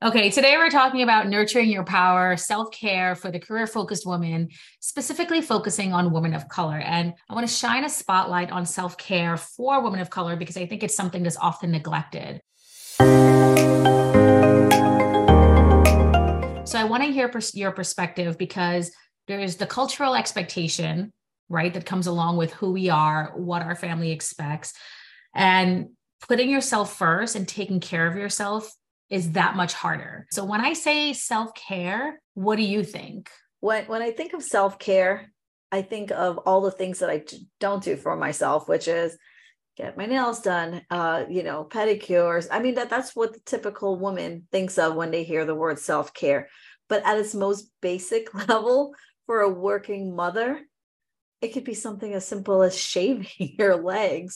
Okay, today we're talking about nurturing your power, self-care for the career-focused woman, specifically focusing on women of color. And I want to shine a spotlight on self-care for women of color because I think it's something that's often neglected. So I want to hear your perspective because there is the cultural expectation, right, that comes along with who we are, what our family expects, and putting yourself first and taking care of yourself is that much harder. So when I say self-care, what do you think? When I think of self-care, I think of all the things that don't do for myself, which is get my nails done, pedicures. I mean, that's what the typical woman thinks of when they hear the word self-care. But at its most basic level, for a working mother, it could be something as simple as shaving your legs.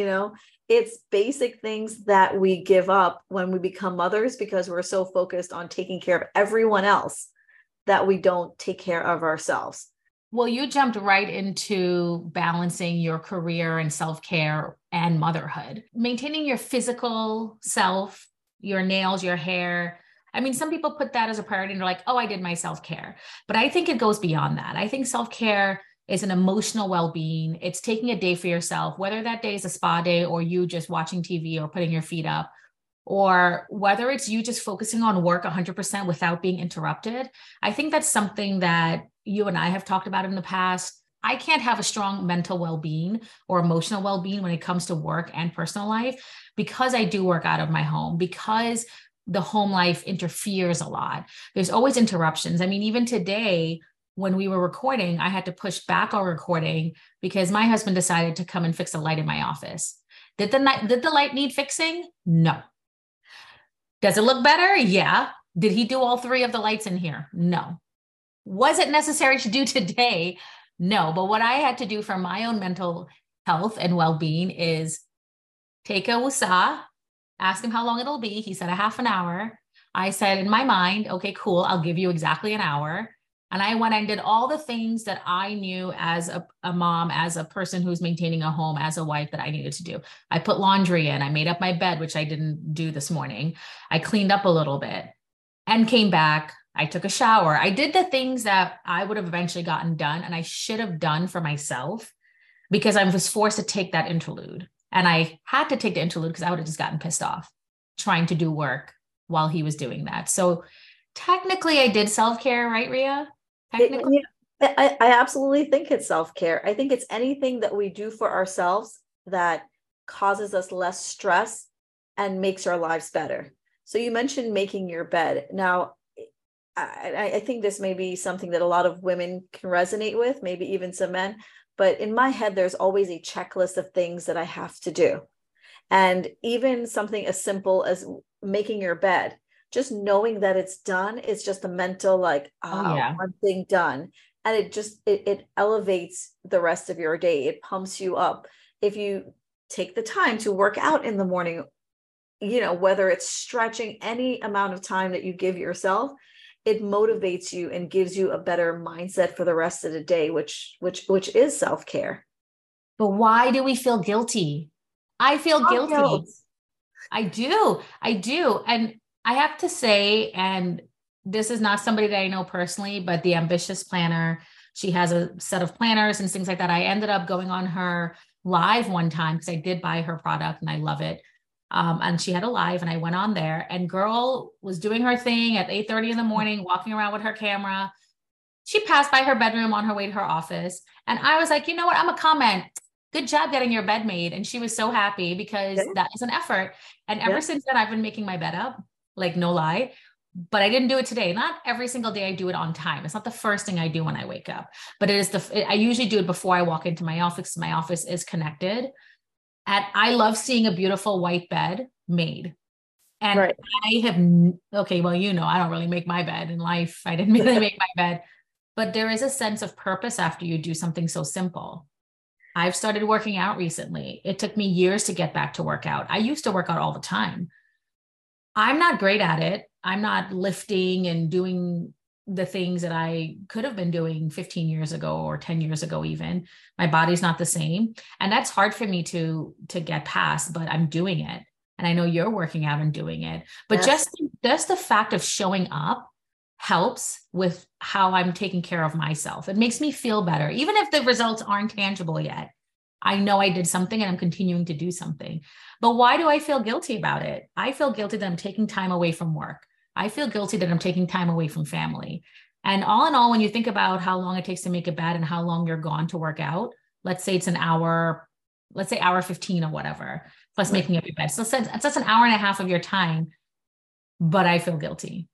It's basic things that we give up when we become mothers because we're so focused on taking care of everyone else that we don't take care of ourselves. Well, you jumped right into balancing your career and self-care and motherhood, maintaining your physical self, your nails, your hair. I mean, some people put that as a priority and they're like, oh, I did my self-care. But I think it goes beyond that. I think self-care is an emotional well-being. It's taking a day for yourself, whether that day is a spa day or you just watching TV or putting your feet up, or whether it's you just focusing on work 100% without being interrupted. I think that's something that you and I have talked about in the past. I can't have a strong mental well-being or emotional well-being when it comes to work and personal life because I do work out of my home, because the home life interferes a lot. There's always interruptions. I mean, even today, when we were recording, I had to push back our recording because my husband decided to come and fix a light in my office. Did the light need fixing? No. Does it look better? Yeah. Did he do all three of the lights in here? No. Was it necessary to do today? No. But what I had to do for my own mental health and well-being is take a wusa, ask him how long it'll be. He said a half an hour. I said in my mind, okay, cool. I'll give you exactly an hour. And I went and did all the things that I knew as a mom, as a person who's maintaining a home, as a wife that I needed to do. I put laundry in, I made up my bed, which I didn't do this morning. I cleaned up a little bit and came back. I took a shower. I did the things that I would have eventually gotten done and I should have done for myself because I was forced to take that interlude. And I had to take the interlude because I would have just gotten pissed off trying to do work while he was doing that. So technically I did self-care, right, Ria? Technically. I absolutely think it's self-care. I think it's anything that we do for ourselves that causes us less stress and makes our lives better. So you mentioned making your bed. Now, I think this may be something that a lot of women can resonate with, maybe even some men. But in my head, there's always a checklist of things that I have to do. And even something as simple as making your bed, just knowing that it's done is just a mental, Oh yeah. one thing done. And it elevates the rest of your day. It pumps you up. If you take the time to work out in the morning, whether it's stretching, any amount of time that you give yourself, it motivates you and gives you a better mindset for the rest of the day, which is self-care. But why do we feel guilty? I feel Oh, guilty. I do. I do. And I have to say, and this is not somebody that I know personally, but the Ambitious Planner, she has a set of planners and things like that. I ended up going on her live one time because I did buy her product and I love it. And she had a live and I went on there and girl was doing her thing at 8:30 in the morning, walking around with her camera. She passed by her bedroom on her way to her office. And I was like, you know what? I'm a comment. Good job getting your bed made. And she was so happy because yeah, that is an effort. And ever yeah. since then, I've been making my bed up, like no lie. But I didn't do it today. Not every single day I do it on time. It's not the first thing I do when I wake up, but it is I usually do it before I walk into my office. My office is connected. And I love seeing a beautiful white bed made. And Right. I have, okay, well, I don't really make my bed in life. I didn't really make my bed, but there is a sense of purpose after you do something so simple. I've started working out recently. It took me years to get back to work out. I used to work out all the time. I'm not great at it. I'm not lifting and doing the things that I could have been doing 15 years ago or 10 years ago even. My body's not the same. And that's hard for me to get past, but I'm doing it. And I know you're working out and doing it, but Yes. just the fact of showing up helps with how I'm taking care of myself. It makes me feel better. Even if the results aren't tangible yet, I know I did something and I'm continuing to do something. But why do I feel guilty about it? I feel guilty that I'm taking time away from work. I feel guilty that I'm taking time away from family. And all in all, when you think about how long it takes to make a bed and how long you're gone to work out, let's say it's an hour, let's say hour 15 or whatever, plus Right. making up your bed. So that's an hour and a half of your time, but I feel guilty.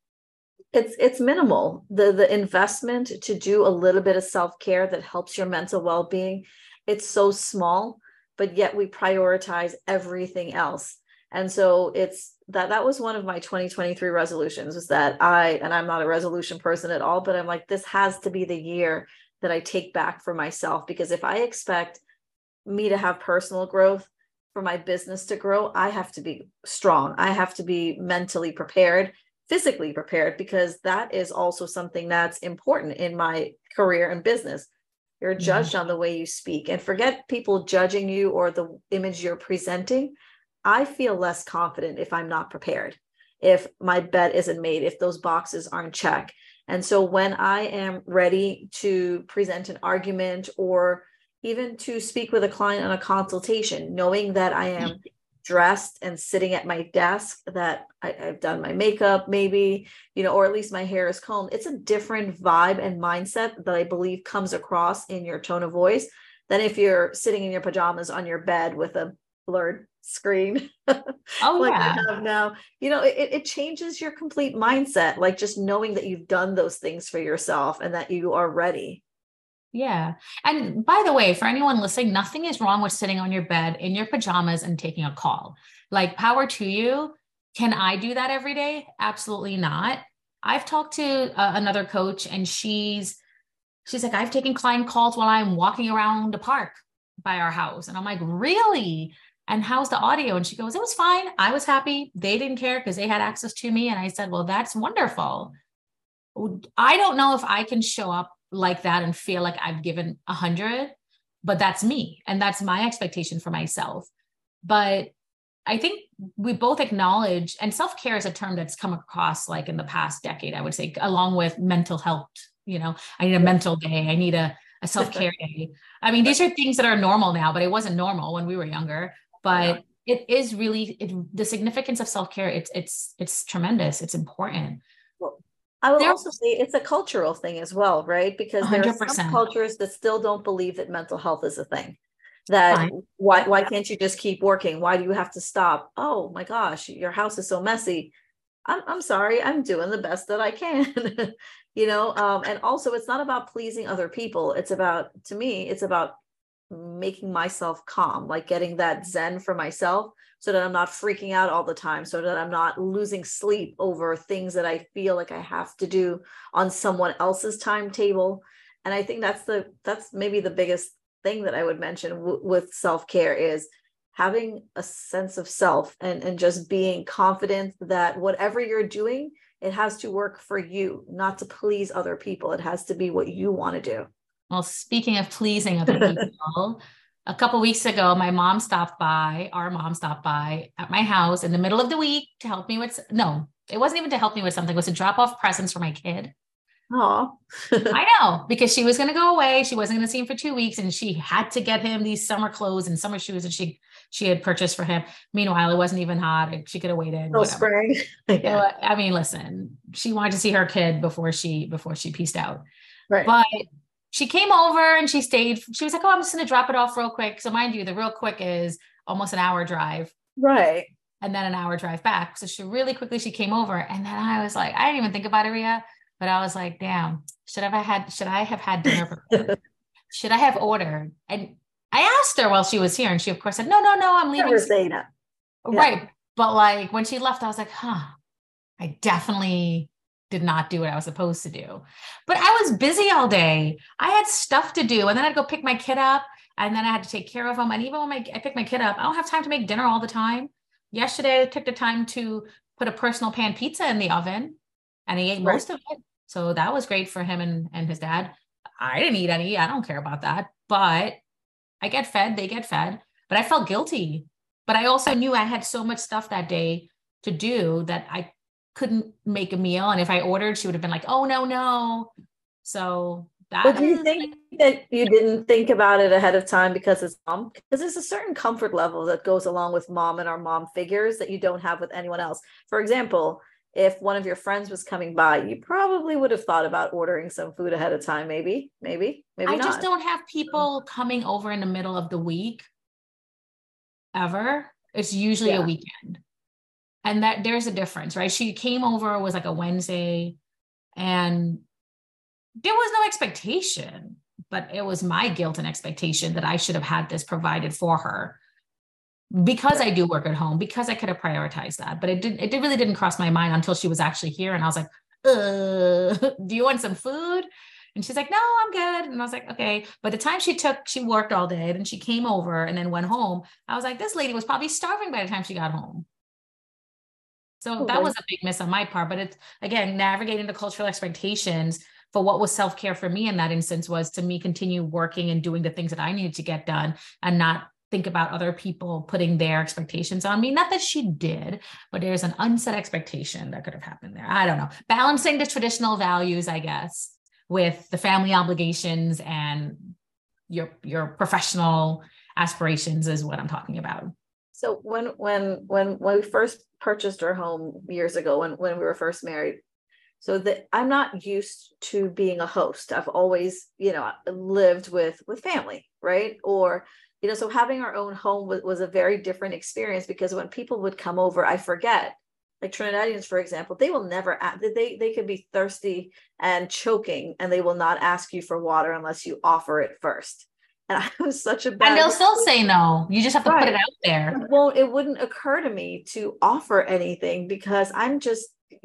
It's minimal. The investment to do a little bit of self-care that helps your mental well-being, it's so small, but yet we prioritize everything else. And so it's that was one of my 2023 resolutions, was that I'm not a resolution person at all, but I'm like, this has to be the year that I take back for myself, because if I expect me to have personal growth, for my business to grow, I have to be strong. I have to be mentally prepared, physically prepared, because that is also something that's important in my career and business. You're Yeah. judged on the way you speak, and forget people judging you or the image you're presenting. I feel less confident if I'm not prepared, if my bed isn't made, if those boxes aren't checked. And so when I am ready to present an argument or even to speak with a client on a consultation, knowing that I am dressed and sitting at my desk, that I've done my makeup, maybe, or at least my hair is combed, it's a different vibe and mindset that I believe comes across in your tone of voice than if you're sitting in your pajamas on your bed with a blurred screen Oh, like I yeah. have now. It changes your complete mindset, like just knowing that you've done those things for yourself and that you are ready. Yeah. And by the way, for anyone listening, nothing is wrong with sitting on your bed in your pajamas and taking a call. Like, power to you. Can I do that every day? Absolutely not. I've talked to another coach and she's like, I've taken client calls while I'm walking around the park by our house. And I'm like, really? And how's the audio? And she goes, it was fine. I was happy. They didn't care because they had access to me. And I said, well, that's wonderful. I don't know if I can show up like that and feel like I've given 100, but that's me. And that's my expectation for myself. But I think we both acknowledge, and self-care is a term that's come across like in the past decade, I would say, along with mental health. I need a mental day. I need a self-care day. I mean, these are things that are normal now, but it wasn't normal when we were younger. Yeah. But it is really the significance of self-care. It's tremendous. It's important. Well, I will There, also say it's a cultural thing as well, right? Because there are some 100%. cultures that still don't believe that mental health is a thing. That Fine. why can't you just keep working? Why do you have to stop? Oh my gosh, your house is so messy. I'm sorry, I'm doing the best that I can. And also it's not about pleasing other people. To me, it's about making myself calm, like getting that zen for myself so that I'm not freaking out all the time, so that I'm not losing sleep over things that I feel like I have to do on someone else's timetable. And I think that's maybe the biggest thing that I would mention with self-care is having a sense of self and just being confident that whatever you're doing, it has to work for you, not to please other people. It has to be what you want to do. Well, speaking of pleasing other people, a couple weeks ago, our mom stopped by at my house in the middle of the week to help me with, no, it wasn't even to help me with something, it was to drop off presents for my kid. Oh, I know, because she was going to go away. She wasn't going to see him for 2 weeks, and she had to get him these summer clothes and summer shoes that she had purchased for him. Meanwhile, it wasn't even hot. She could have waited, no whatever. spring. Yeah. I mean, listen, she wanted to see her kid before she pieced out. Right. But she came over and she stayed. She was like, oh, I'm just going to drop it off real quick. So mind you, the real quick is almost an hour drive. Right. And then an hour drive back. So she really quickly, she came over. And then I was like, I didn't even think about it, Ria. But I was like, damn, should I have had dinner prepared? Should I have ordered? And I asked her while she was here. And she, of course, said, no, I'm leaving. Never say that. Right. Yeah. But like when she left, I was like, I definitely did not do what I was supposed to do. But I was busy all day. I had stuff to do. And then I'd go pick my kid up. And then I had to take care of him. And even when I pick my kid up, I don't have time to make dinner all the time. Yesterday, I took the time to put a personal pan pizza in the oven. And he ate most of it. So that was great for him and his dad. I didn't eat any. I don't care about that. But I get fed. They get fed. But I felt guilty But I also knew I had so much stuff that day to do that I couldn't make a meal. And if I ordered, she would have been like, oh, no, no. So But that do you is think that you didn't think about it ahead of time because it's mom? Because there's a certain comfort level that goes along with mom and our mom figures that you don't have with anyone else. For example, if one of your friends was coming by, you probably would have thought about ordering some food ahead of time. Maybe I just not. don't have people coming over in the middle of the week ever. It's usually a Yeah. weekend. And that there's a difference, right? She came over, it was like a Wednesday, and there was no expectation, but it was my guilt and expectation that I should have had this provided for her because I do work at home, because I could have prioritized that. But it really didn't cross my mind until she was actually here. And I was like, do you want some food? And she's like, no, I'm good. And I was like, okay. But the time she worked all day, then she came over and then went home. I was like, this lady was probably starving by the time she got home. So that was a big miss on my part. But it's, again, navigating the cultural expectations for what was self-care for me in that instance was to me continue working and doing the things that I needed to get done and not think about other people putting their expectations on me. Not that she did, but there's an unset expectation that could have happened there. I don't know. Balancing the traditional values, I guess, with the family obligations and your professional aspirations is what I'm talking about. So when we first purchased our home years ago, when we were first married, so that I'm not used to being a host. I've always, lived with family, right? Or, so having our own home was a very different experience because when people would come over, I forget, like Trinidadians, for example, they will never, they could be thirsty and choking and they will not ask you for water unless you offer it first. And I was such a bad. And they'll still say no. You just have to put it out there. Well, it wouldn't occur to me to offer anything because I'm just,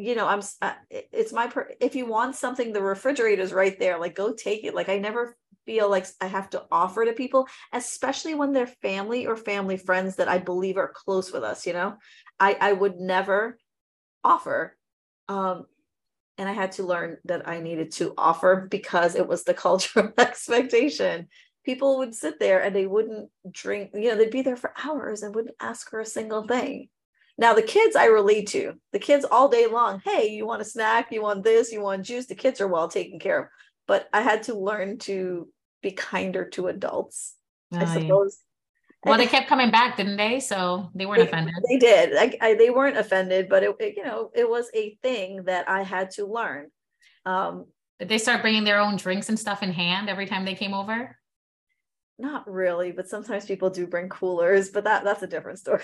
it's if you want something, the refrigerator's right there, like go take it. Like I never feel like I have to offer to people, especially when they're family or family friends that I believe are close with us, I would never offer. And I had to learn that I needed to offer because it was the cultural expectation. People would sit there and they wouldn't drink, they'd be there for hours and wouldn't ask for a single thing. Now, the kids I relate to, the kids all day long, hey, you want a snack? You want this? You want juice? The kids are well taken care of. But I had to learn to be kinder to adults, I suppose. Yeah. Well, they kept coming back, didn't they? So they weren't offended. They did. They weren't offended, but it was a thing that I had to learn. Did they start bringing their own drinks and stuff in hand every time they came over? Not really, but sometimes people do bring coolers, but that's a different story.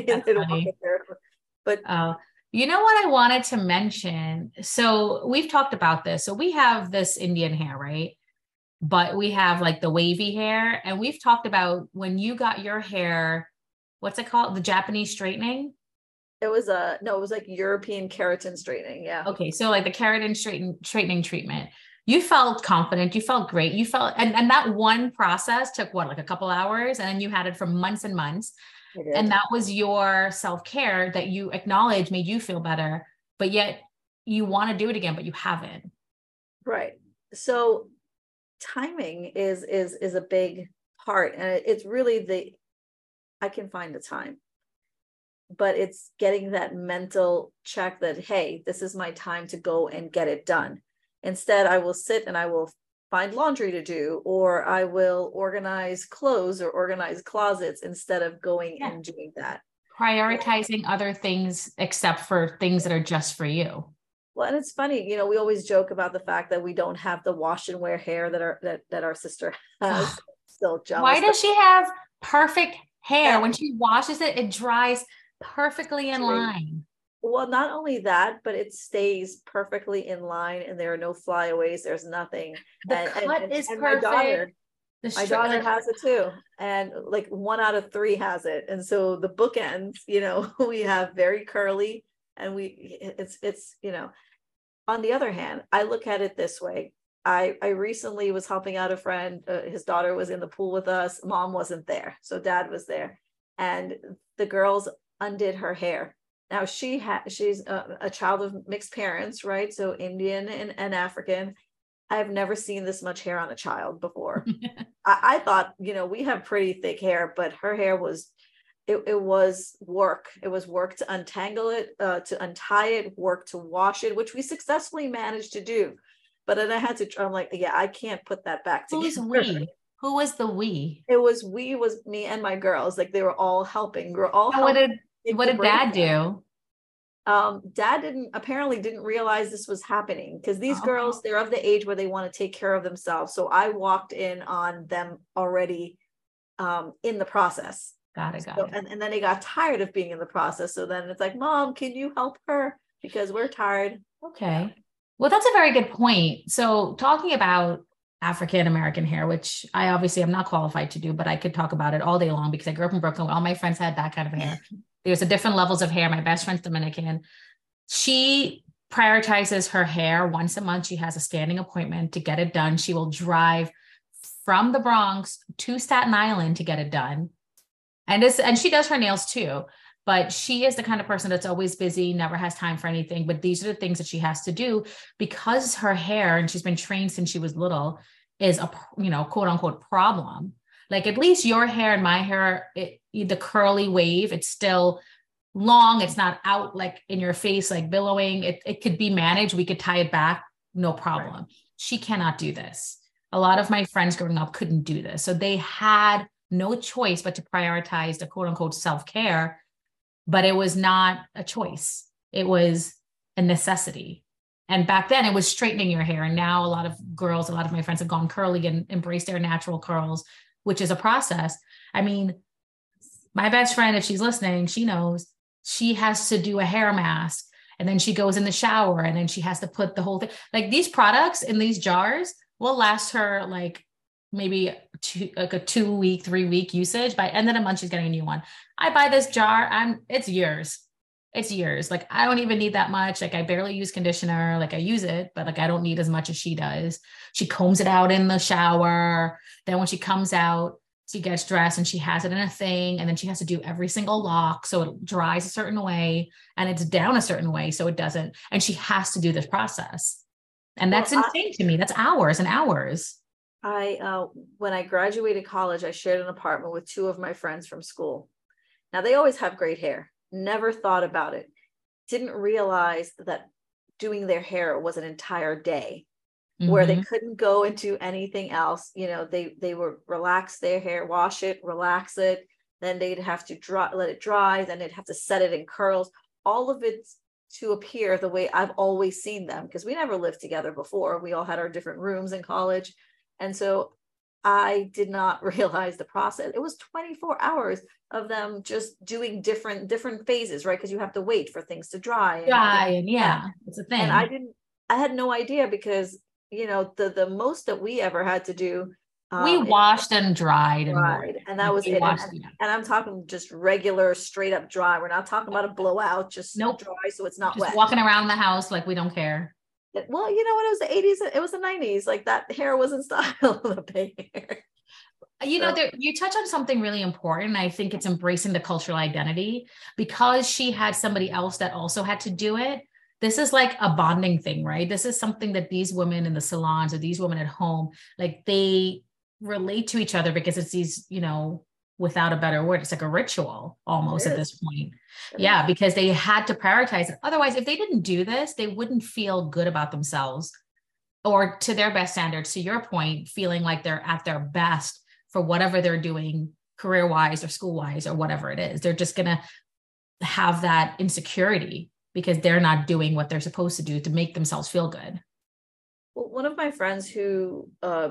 But you know what I wanted to mention? So we've talked about this. So we have this Indian hair, right? But we have like the wavy hair. And we've talked about when you got your hair, what's it called? The Japanese straightening? It was like European keratin straightening. Yeah. Okay. So like the keratin straightening treatment. You felt confident, you felt great, you felt, and that one process took what, like a couple hours, and then you had it for months and months. And that was your self-care that you acknowledged made you feel better, but yet you want to do it again, but you haven't. Right. So timing is a big part, and it's really I can find the time, but it's getting that mental check that, hey, this is my time to go and get it done. Instead, I will sit and I will find laundry to do, or I will organize clothes or organize closets instead of going and doing that. Prioritizing other things except for things that are just for you. Well, and it's funny, we always joke about the fact that we don't have the wash and wear hair that our sister has. Still jealous. Why does she have perfect hair? When she washes it, it dries perfectly in line. Well, not only that, but it stays perfectly in line and there are no flyaways. There's nothing. The cut is perfect. My daughter has it too. And like 1 out of 3 has it. And so the bookends, we have very curly and it's on the other hand, I look at it this way. I recently was helping out a friend. His daughter was in the pool with us. Mom wasn't there. So dad was there. And the girls undid her hair. Now she's a child of mixed parents, right? So Indian and African. I have never seen this much hair on a child before. I thought, we have pretty thick hair, but her hair was it was work. It was work to untangle it, to untie it, work to wash it, which we successfully managed to do. But then I had to, I'm like, yeah, I can't put that back Who's together. we? Who was the we? It was, we was me and my girls. Like they were all helping. We were all And what helping did make what the did dad bracelet. do? Dad didn't realize this was happening, because these Oh, okay. girls, they're of the age where they want to take care of themselves. So I walked in on them already in the process. Got it, got So, it. and then they got tired of being in the process. So then it's like, Mom, can you help her? Because we're tired. Okay. Well, that's a very good point. So talking about African American hair, which I obviously am not qualified to do, but I could talk about it all day long because I grew up in Brooklyn. All my friends had that kind of hair. There's a different levels of hair. My best friend's Dominican. She prioritizes her hair once a month. She has a standing appointment to get it done. She will drive from the Bronx to Staten Island to get it done. And she does her nails too, but she is the kind of person that's always busy, never has time for anything. But these are the things that she has to do because her hair, and she's been trained since she was little, is a, quote unquote problem. Like at least your hair and my hair, the curly wave, it's still long. It's not out like in your face, like billowing. It could be managed. We could tie it back, no problem. Right. She cannot do this. A lot of my friends growing up couldn't do this. So they had no choice but to prioritize the quote unquote self-care, but it was not a choice. It was a necessity. And back then it was straightening your hair. And now a lot of girls, a lot of my friends have gone curly and embraced their natural curls, which is a process. I mean, my best friend, if she's listening, she knows she has to do a hair mask and then she goes in the shower and then she has to put the whole thing. Like these products in these jars will last her like maybe a 2-week, 3-week usage. By end of the month, she's getting a new one. I buy this jar. It's years. It's years. Like I don't even need that much. Like I barely use conditioner. Like I use it, but like I don't need as much as she does. She combs it out in the shower. Then when she comes out, she gets dressed and she has it in a thing. And then she has to do every single lock. So it dries a certain way and it's down a certain way. So it doesn't, and she has to do this process. And that's insane to me. That's hours and hours. When I graduated college, I shared an apartment with 2 of my friends from school. Now they always have great hair. Never thought about it. Didn't realize that doing their hair was an entire day where they couldn't go into anything else. They would relax their hair, wash it, relax it. Then they'd have to let it dry. Then they'd have to set it in curls. All of it to appear the way I've always seen them, because we never lived together before. We all had our different rooms in college. And so I did not realize the process. It was 24 hours of them just doing different phases, right? Because you have to wait for things to dry. And yeah, it's a thing. And I had no idea, because, the most that we ever had to do. We washed and dried. And that was it. And I'm talking just regular, straight up dry. We're not talking about a blowout, just dry so it's not just wet. Walking around the house like we don't care. Well, when it was the 80s, it was the 90s, like that hair was in style, the big hair. You touch on something really important. I think it's embracing the cultural identity, because she had somebody else that also had to do it. This is like a bonding thing, right? This is something that these women in the salons or these women at home, like they relate to each other, because it's these, without a better word, it's like a ritual almost at this point. Yeah, because they had to prioritize it. Otherwise, if they didn't do this, they wouldn't feel good about themselves or to their best standards. To your point, feeling like they're at their best for whatever they're doing career-wise or school-wise or whatever it is. They're just going to have that insecurity because they're not doing what they're supposed to do to make themselves feel good. Well, one of my friends who,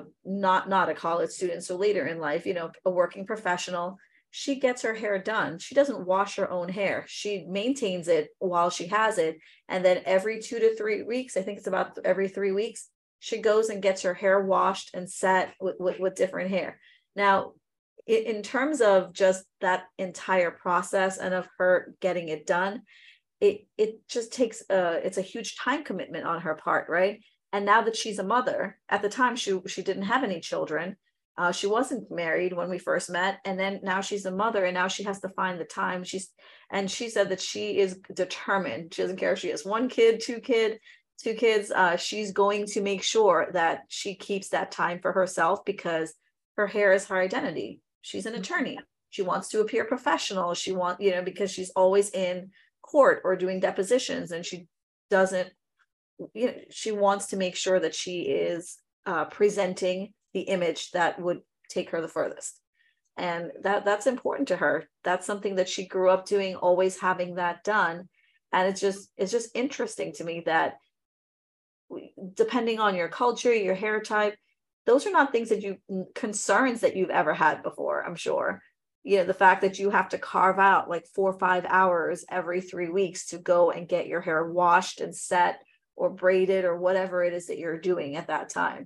not a college student, so later in life, a working professional, she gets her hair done. She doesn't wash her own hair. She maintains it while she has it. And then every 2 to 3 weeks, I think it's about every 3 weeks, she goes and gets her hair washed and set with different hair. Now, in terms of just that entire process and of her getting it done, it just takes, it's a huge time commitment on her part, right? And now that she's a mother, at the time she didn't have any children. She wasn't married when we first met. And then now she's a mother and now she has to find the time. She said that she is determined. She doesn't care if she has 1 kid, 2 kids. She's going to make sure that she keeps that time for herself, because her hair is her identity. She's an attorney. She wants to appear professional. She wants, because she's always in court or doing depositions, and she doesn't, she wants to make sure that she is presenting the image that would take her the furthest. And that's important to her. That's something that she grew up doing, always having that done. And it's just interesting to me that depending on your culture, your hair type, those are not things that concerns that you've ever had before, I'm sure. The fact that you have to carve out like 4 or 5 hours every 3 weeks to go and get your hair washed and set or braided or whatever it is that you're doing at that time.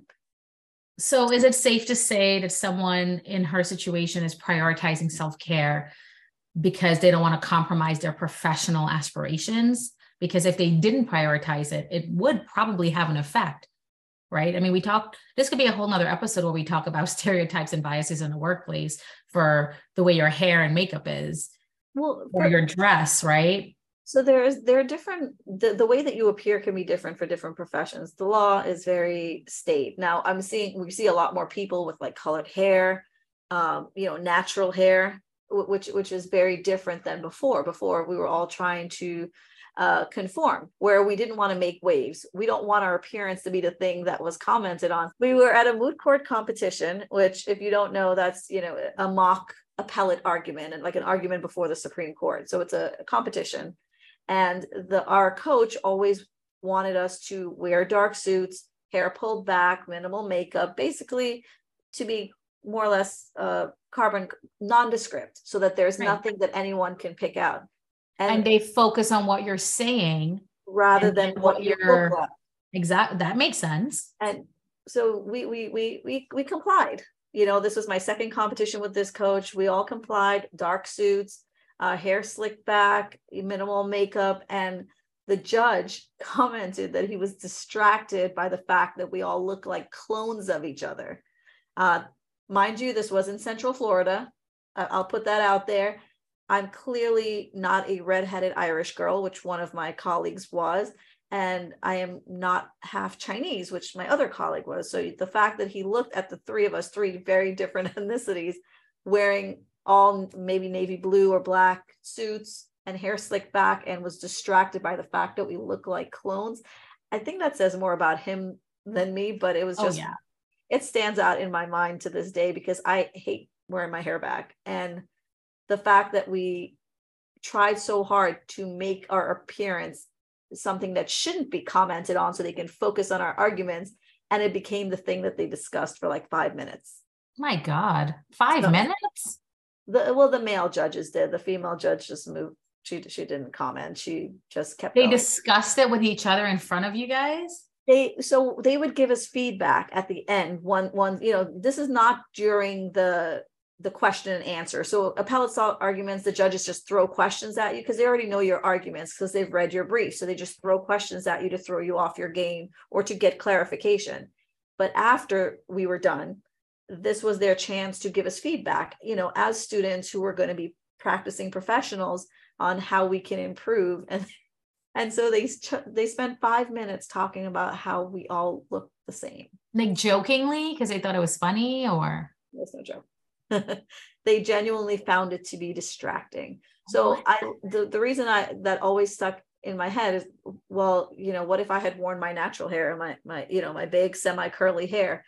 So is it safe to say that someone in her situation is prioritizing self-care because they don't want to compromise their professional aspirations? Because if they didn't prioritize it, it would probably have an effect, right? I mean, this could be a whole nother episode where we talk about stereotypes and biases in the workplace for the way your hair and makeup is, or your dress, right? So there are different, the way that you appear can be different for different professions. The law is very state. Now we see a lot more people with like colored hair, natural hair, which is very different than before. Before we were all trying to conform, where we didn't want to make waves. We don't want our appearance to be the thing that was commented on. We were at a moot court competition, which if you don't know, that's, a mock appellate argument and like an argument before the Supreme Court. So it's a competition. And our coach always wanted us to wear dark suits, hair pulled back, minimal makeup, basically to be more or less carbon nondescript, so that there's nothing that anyone can pick out. And they focus on what you're saying rather than what you're like. Exactly. That makes sense. And so we complied. This was my second competition with this coach. We all complied, dark suits, hair slicked back, minimal makeup. And the judge commented that he was distracted by the fact that we all look like clones of each other. Mind you, this was in Central Florida. I'll put that out there. I'm clearly not a redheaded Irish girl, which one of my colleagues was. And I am not half Chinese, which my other colleague was. So the fact that he looked at the three of us, three very different ethnicities, wearing all maybe navy blue or black suits and hair slicked back, and was distracted by the fact that we look like clones, I think that says more about him than me. But it was just, it stands out in my mind to this day because I hate wearing my hair back. And the fact that we tried so hard to make our appearance something that shouldn't be commented on so they can focus on our arguments, and it became the thing that they discussed for like 5 minutes. My God, 5 minutes? The male judges did. The female judge just moved. She didn't comment. She just kept going. Discussed it with each other in front of you guys? So they would give us feedback at the end. One, this is not during the question and answer. So appellate arguments, the judges just throw questions at you because they already know your arguments because they've read your brief. So they just throw questions at you to throw you off your game or to get clarification. But after we were done, this was their chance to give us feedback, as students who were going to be practicing professionals on how we can improve. And so they spent 5 minutes talking about how we all look the same. Like jokingly, because they thought it was funny, or? There's no joke. They genuinely found it to be distracting. So the reason that always stuck in my head is, well, what if I had worn my natural hair and my big semi curly hair,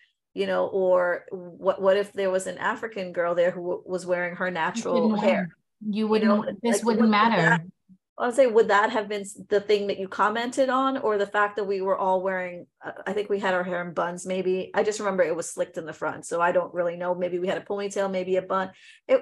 or what if there was an African girl there who was wearing her natural hair? You wouldn't, this wouldn't matter. I would say, would that have been the thing that you commented on, or the fact that we were all wearing, I think we had our hair in buns, maybe. I just remember it was slicked in the front. So I don't really know. Maybe we had a ponytail, maybe a bun.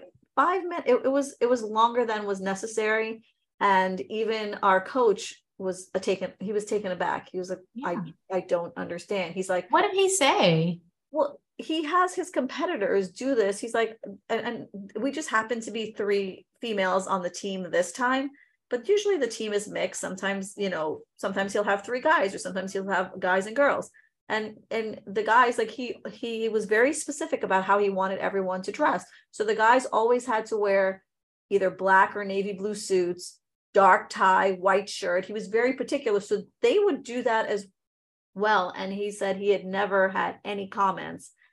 5 minutes, it was longer than was necessary. And even our coach was taken aback. He was like, I don't understand. He's like, what did he say? Well, he has his competitors do this. He's like, and we just happen to be 3 females on the team this time. But usually the team is mixed. Sometimes, sometimes he'll have 3 guys, or sometimes he'll have guys and girls. And the guys, like he was very specific about how he wanted everyone to dress. So the guys always had to wear either black or navy blue suits, dark tie, white shirt. He was very particular. So they would do that as well. And he said he had never had any comments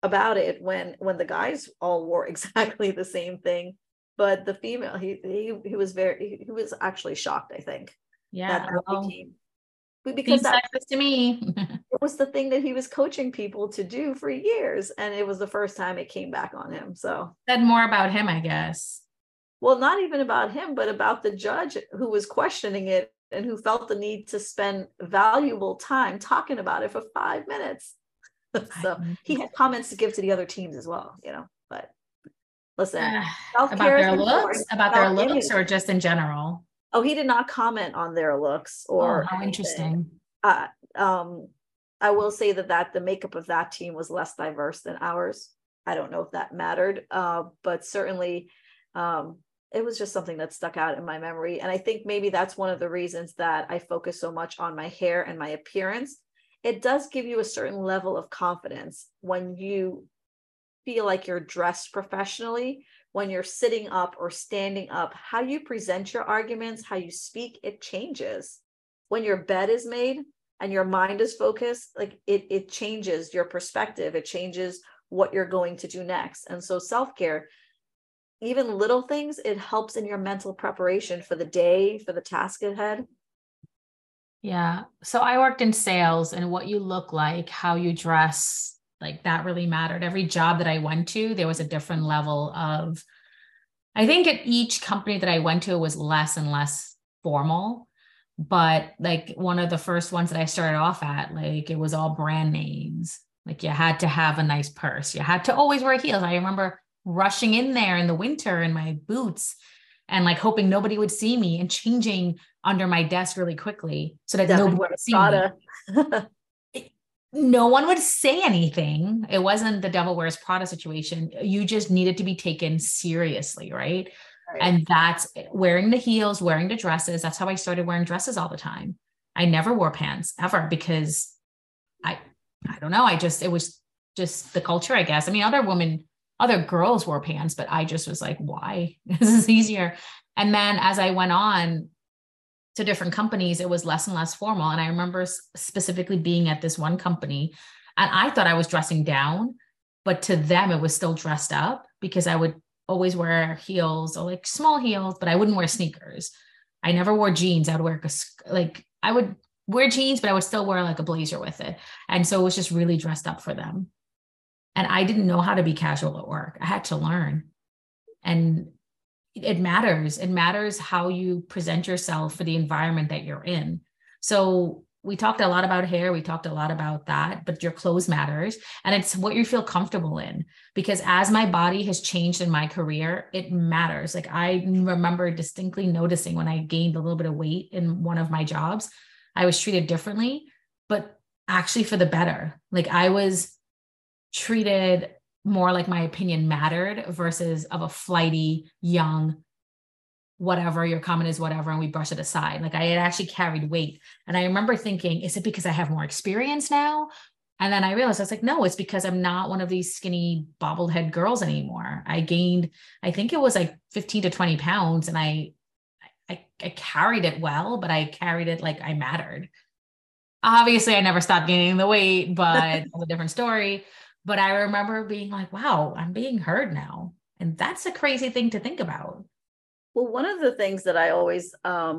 about it when the guys all wore exactly the same thing, but the female, he was actually shocked, I think, Yeah. that Well, became, because seems that sexist to me. was the thing that he was coaching people to do for years, and it was the first time it came back on him. So Said more about him, I guess. well, not even about him, but about the judge who was questioning it and who felt the need to spend valuable time talking about it for 5 minutes. So he had comments to give to the other teams as well, but listen, About self-care is their looks, important. about their looks, or just in general. Oh, he did not comment on their looks Oh, or how anything. interesting. uh, um I will say that the makeup of that team was less diverse than ours. I don't know if that mattered, but certainly it was just something that stuck out in my memory. And I think maybe that's one of the reasons that I focus so much on my hair and my appearance. It does give you a certain level of confidence when you feel like you're dressed professionally, when you're sitting up or standing up. How you present your arguments, how you speak, it changes. When your bed is made and your mind is focused, like it changes your perspective. It changes what you're going to do next. And so self-care, even little things, it helps in your mental preparation for the day, for the task ahead. Yeah. So I worked in sales, and what you look like, how you dress, like that really mattered. Every job that I went to, there was a different level of, I think at each company that I went to was less and less formal. But like one of the first ones that I started off at, like it was all brand names. Like you had to have a nice purse. You had to always wear heels. I remember rushing in there in the winter in my boots and like hoping nobody would see me and changing under my desk really quickly so that nobody would see me. No one would say anything. It wasn't the Devil Wears Prada situation. You just needed to be taken seriously, right? Right. And that's wearing the heels, wearing the dresses. That's how I started wearing dresses all the time. I never wore pants ever because I don't know. It was just the culture, I guess. I mean, other girls wore pants, but I just was like, why? This is easier. And then as I went on to different companies, it was less and less formal. And I remember specifically being at this one company and I thought I was dressing down, but to them, it was still dressed up because I would always wear heels or like small heels, but I wouldn't wear sneakers. I never wore jeans. I would wear jeans, but I would still wear like a blazer with it. And so it was just really dressed up for them. And I didn't know how to be casual at work. I had to learn. And it matters. It matters how you present yourself for the environment that you're in. So we talked a lot about hair. We talked a lot about that, but your clothes matters. And it's what you feel comfortable in, because as my body has changed in my career, it matters. Like I remember distinctly noticing when I gained a little bit of weight in one of my jobs, I was treated differently, but actually for the better. Like I was treated more like my opinion mattered versus of a flighty, young, whatever, your comment is whatever, and we brush it aside. Like I had actually carried weight. And I remember thinking, is it because I have more experience now? And then I realized I was like, no, it's because I'm not one of these skinny bobblehead girls anymore. I gained, I think it was like 15 to 20 pounds, and I carried it well, but I carried it like I mattered. Obviously, I never stopped gaining the weight, but it's a different story. But I remember being like, wow, I'm being heard now. And that's a crazy thing to think about. Well, one of the things that I always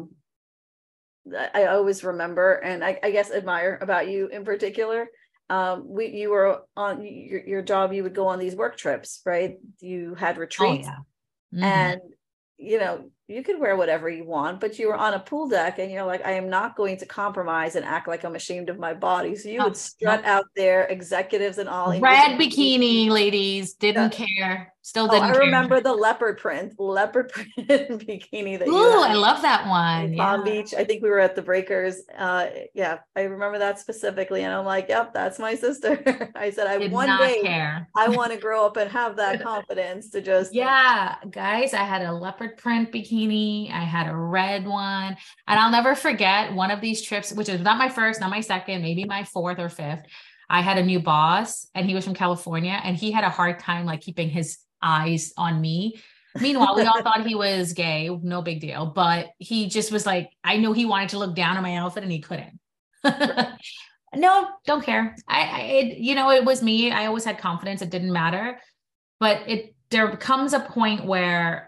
remember, and I guess admire about you in particular, you were on your job, you would go on these work trips, right? You had retreats. Oh, yeah. Mm-hmm. And you could wear whatever you want, but you were on a pool deck and you're like, I am not going to compromise and act like I'm ashamed of my body. So you would strut out there, executives and all. Red bikini, ladies, didn't care. Still didn't care. I remember the leopard print bikini that you had. I love that one. In Palm Beach. I think we were at the Breakers. Yeah, I remember that specifically. And I'm like, yep, that's my sister. I said, I want to grow up and have that confidence to just. Yeah, guys, I had a leopard print bikini. I had a red one. And I'll never forget one of these trips, which is not my first, not my second, maybe my fourth or fifth. I had a new boss and he was from California and he had a hard time like keeping his eyes on me. Meanwhile, we all thought he was gay, no big deal, but he just was like, I knew he wanted to look down at my outfit and he couldn't. No, don't care. It was me. I always had confidence. It didn't matter, but there comes a point where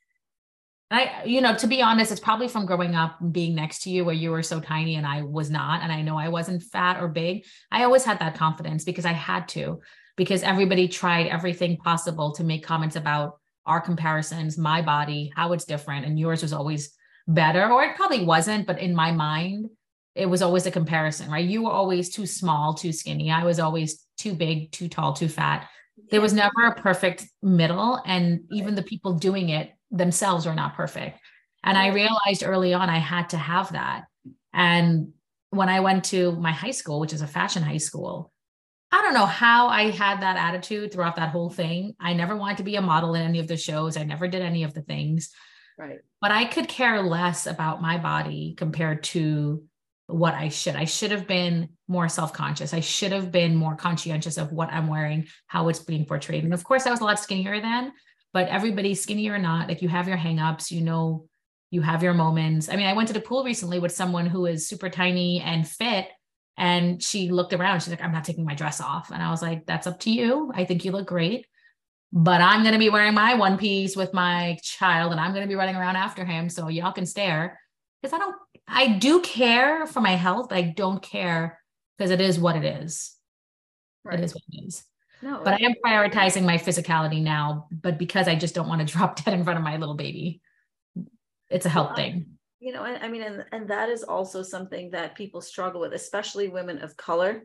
to be honest, it's probably from growing up and being next to you where you were so tiny and I was not. And I know I wasn't fat or big. I always had that confidence because I had to, because everybody tried everything possible to make comments about our comparisons, my body, how it's different. And yours was always better, or it probably wasn't, but in my mind, it was always a comparison, right? You were always too small, too skinny. I was always too big, too tall, too fat. There was never a perfect middle. And even the people doing it themselves were not perfect. And I realized early on I had to have that. And when I went to my high school, which is a fashion high school, I don't know how I had that attitude throughout that whole thing. I never wanted to be a model in any of the shows. I never did any of the things. Right. But I could care less about my body compared to what I should. I should have been more self-conscious. I should have been more conscientious of what I'm wearing, how it's being portrayed. And of course, I was a lot skinnier then, but everybody, skinny or not, like you have your hangups, you have your moments. I mean, I went to the pool recently with someone who is super tiny and fit, and she looked around. She's like, I'm not taking my dress off. And I was like, that's up to you. I think you look great, but I'm going to be wearing my one piece with my child and I'm going to be running around after him. So y'all can stare, because I do care for my health, but I don't care because it is what it is. Right. It is what it is. No, but I am prioritizing my physicality now, but because I just don't want to drop dead in front of my little baby. It's a health thing. I mean, and that is also something that people struggle with, especially women of color.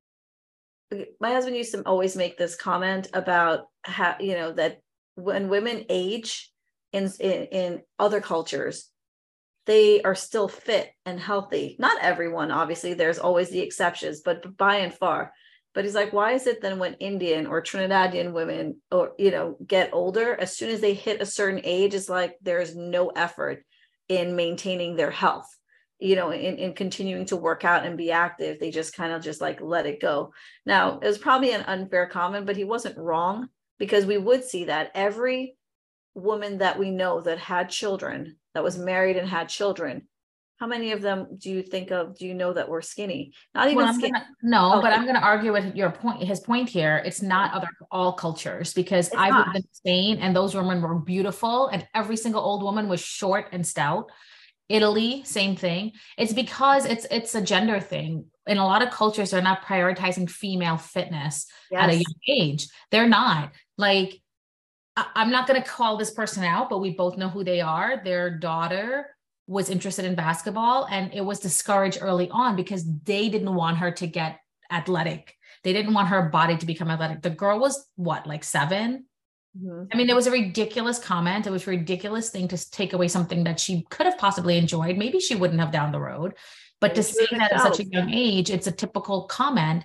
My husband used to always make this comment about how, that when women age in other cultures, they are still fit and healthy. Not everyone, obviously, there's always the exceptions, but by and far. But he's like, why is it then when Indian or Trinidadian women or, get older, as soon as they hit a certain age, it's like there's no effort in maintaining their health, in continuing to work out and be active. They just kind of just like let it go. Now, it was probably an unfair comment, but he wasn't wrong, because we would see that every woman that we know that had children, that was married and had children, how many of them do you know that were skinny? Not even skinny. But I'm going to argue with his point here. It's not all cultures, because I lived in Spain and those women were beautiful and every single old woman was short and stout. Italy, same thing. It's because it's a gender thing. In a lot of cultures, they're not prioritizing female fitness at a young age. They're not. Like, I'm not going to call this person out, but we both know who they are. Their daughter was interested in basketball and it was discouraged early on because they didn't want her to get athletic. They didn't want her body to become athletic. The girl was like 7. Mm-hmm. I mean, it was a ridiculous comment. It was a ridiculous thing to take away something that she could have possibly enjoyed. Maybe she wouldn't have down the road, but to say that at such a young age, it's a typical comment.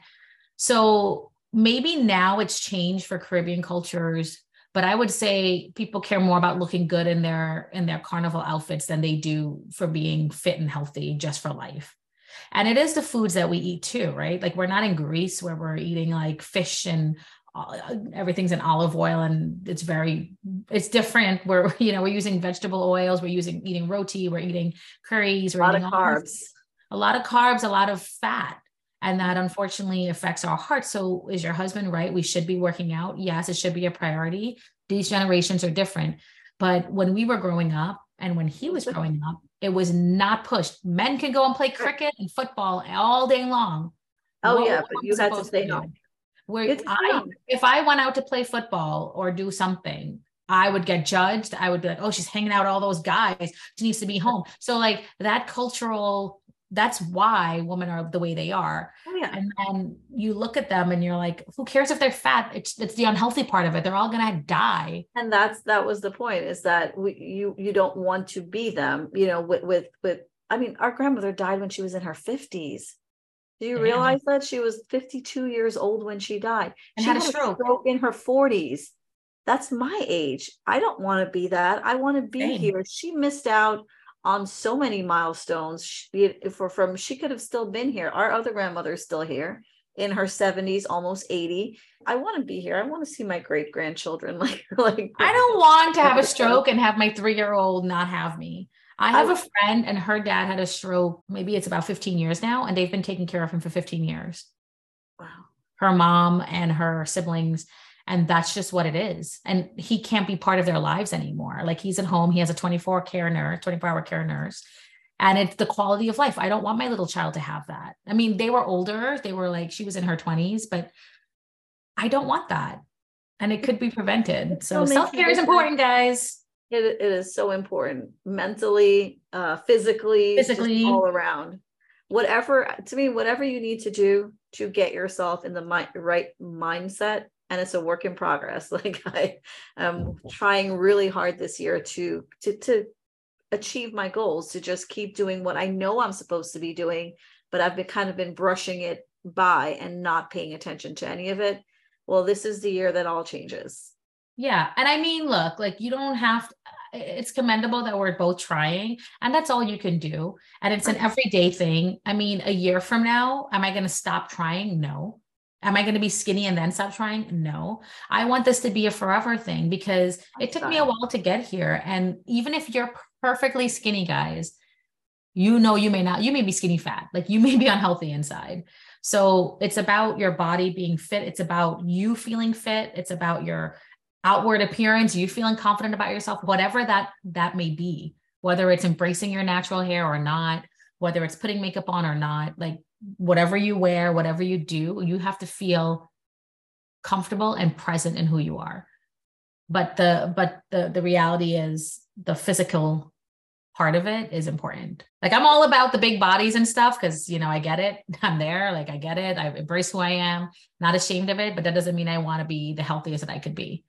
So maybe now it's changed for Caribbean cultures, but I would say people care more about looking good in their carnival outfits than they do for being fit and healthy just for life. And it is the foods that we eat too, right? Like, we're not in Greece where we're eating like fish and everything's in olive oil, and it's different. We're using vegetable oils, we're eating roti, we're eating curries, we're eating a lot of carbs, a lot of fat. And that unfortunately affects our heart. So is your husband right? We should be working out. Yes, it should be a priority. These generations are different. But when we were growing up and when he was growing up, it was not pushed. Men can go and play cricket and football all day long. But you had to stay home. If I went out to play football or do something, I would get judged. I would be like, oh, she's hanging out with all those guys. She needs to be home. So like that that's why women are the way they are. Oh, yeah. And then you look at them and you're like, who cares if they're fat? It's the unhealthy part of it. They're all going to die. And that was the point, is that you don't want to be them, with, I mean, our grandmother died when she was in her 50s. Do you realize that she was 52 years old when she died? And she had a stroke in her 40s. That's my age. I don't want to be that. I want to be here. She missed out on so many milestones. She could have still been here. Our other grandmother is still here in her 70s, almost 80. I want to be here. I want to see my great grandchildren. Like I don't want to have a stroke and have my 3-year-old not have me. I have a friend and her dad had a stroke. Maybe it's about 15 years now. And they've been taking care of him for 15 years. Wow. Her mom and her siblings. And that's just what it is. And he can't be part of their lives anymore. Like he's at home. He has a 24-hour care nurse. And it's the quality of life. I don't want my little child to have that. I mean, they were older. They were like, she was in her 20s, but I don't want that. And it could be prevented. So self-care is important, guys. It is so important, mentally, physically, all around. Whatever you need to do to get yourself in the right mindset. And it's a work in progress. Like I am trying really hard this year to achieve my goals, to just keep doing what I know I'm supposed to be doing, but I've been brushing it by and not paying attention to any of it. Well, this is the year that all changes. Yeah. And I mean, look, like you don't have to, it's commendable that we're both trying, and that's all you can do. And it's an everyday thing. I mean, a year from now, am I going to stop trying? No. Am I going to be skinny and then stop trying? No. I want this to be a forever thing because it took me a while to get here. And even if you're perfectly skinny, guys, you may be skinny fat, like you may be unhealthy inside. So it's about your body being fit. It's about you feeling fit. It's about your outward appearance, you feeling confident about yourself, whatever that may be, whether it's embracing your natural hair or not, whether it's putting makeup on or not, like whatever you wear, whatever you do, you have to feel comfortable and present in who you are. But the reality is the physical part of it is important. Like I'm all about the big bodies and stuff because, I get it. I'm there. Like I get it. I embrace who I am, not ashamed of it, but that doesn't mean I want to be the healthiest that I could be.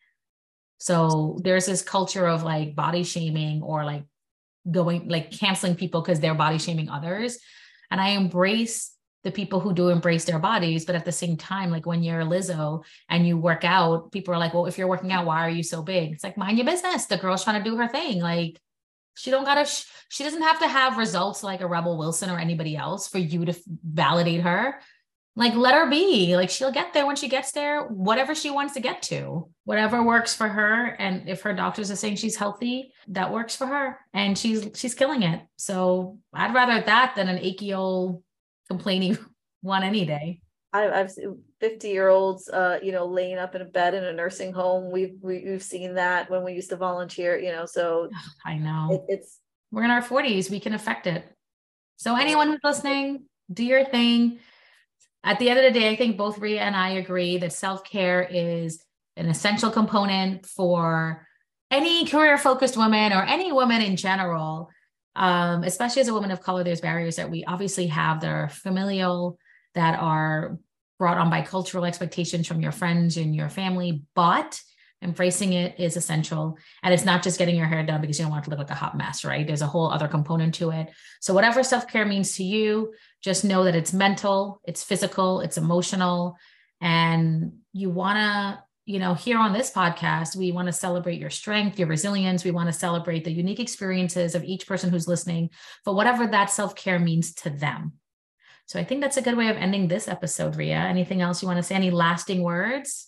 So there's this culture of like body shaming or like canceling people because they're body shaming others. And I embrace the people who do embrace their bodies. But at the same time, like when you're Lizzo and you work out, people are like, well, if you're working out, why are you so big? It's like, mind your business. The girl's trying to do her thing. Like she doesn't have to have results like a Rebel Wilson or anybody else for you to validate her. Like, let her be. Like, she'll get there when she gets there, whatever she wants to get to, whatever works for her. And if her doctors are saying she's healthy, that works for her. And she's killing it. So I'd rather that than an achy old complaining one any day. I've seen 50-year-olds, laying up in a bed in a nursing home. We've seen that when we used to volunteer, so. I know. We're in our 40s. We can affect it. So anyone who's listening, do your thing. At the end of the day, I think both Ria and I agree that self-care is an essential component for any career-focused woman or any woman in general, especially as a woman of color. There's barriers that we obviously have that are familial, that are brought on by cultural expectations from your friends and your family, but embracing it is essential. And it's not just getting your hair done because you don't want to look like a hot mess, right? There's a whole other component to it. So whatever self-care means to you, just know that it's mental, it's physical, it's emotional. And you want to, here on this podcast, we want to celebrate your strength, your resilience. We want to celebrate the unique experiences of each person who's listening for whatever that self-care means to them. So I think that's a good way of ending this episode, Ria. Anything else you want to say? Any lasting words?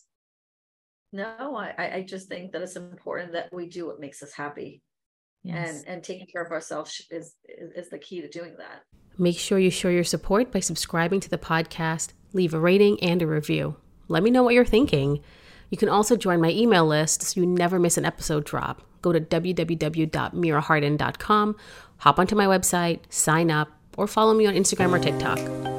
No, I just think that it's important that we do what makes us happy. Yes. And taking care of ourselves is the key to doing that. Make sure you show your support by subscribing to the podcast, leave a rating and a review. Let me know what you're thinking. You can also join my email list so you never miss an episode drop. Go to www.miraharden.com, hop onto my website, sign up, or follow me on Instagram or TikTok.